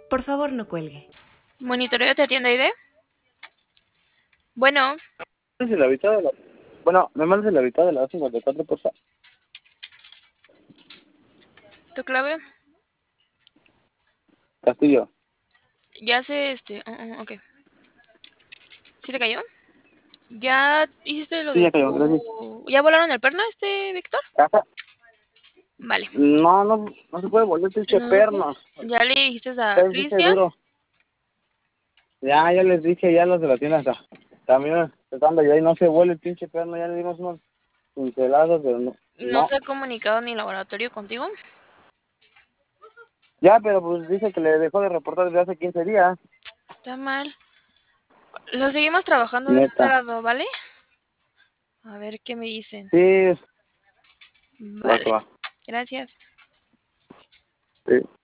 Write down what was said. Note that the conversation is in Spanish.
Por favor, no cuelgue. Monitoreo te atiende ID. Bueno, ¿Me mandas el habitado de la... Bueno, me mandas el habitado de la 54, por favor. tu clave. Castillo. Ya se, ok. ¿Sí te cayó? ¿Ya hiciste lo Sí, de ya cayó, gracias. ¿Ya volaron el perno, Víctor? ¿Casa? Vale. No, no se puede volver pinche No, perno. ya le dijiste a Es pinche Cristian. duro. Ya les dije, ya los de la tienda hasta también tratando ya y no se vuelve el pinche perno, ya le dimos unos pincelados, pero no. No No. se ha comunicado ni laboratorio contigo. Ya, pero pues dice que le dejó de reportar desde hace 15 días. Está mal. Lo seguimos trabajando de este Neta. lado, ¿vale? A ver qué me dicen. Sí, va, Vale. va. Gracias. Sí.